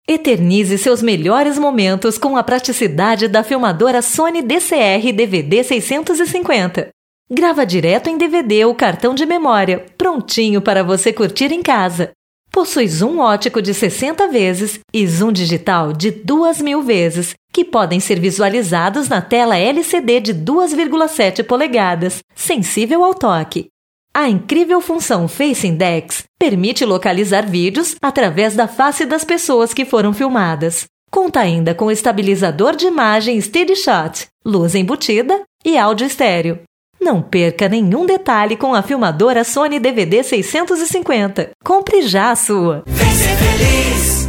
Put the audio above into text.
Eternize seus melhores momentos com a praticidade da filmadora Sony DCR DVD 650. Grava direto em DVD ou cartão de memória, prontinho para você curtir em casa. Possui zoom ótico de 60 vezes e zoom digital de 2.000 vezes, que podem ser visualizados na tela LCD de 2,7 polegadas, sensível ao toque. A incrível função Face Index permite localizar vídeos através da face das pessoas que foram filmadas. Conta ainda com estabilizador de imagem Steady Shot, luz embutida e áudio estéreo. Não perca nenhum detalhe com a filmadora Sony DVD 650. Compre já a sua! Vem ser feliz!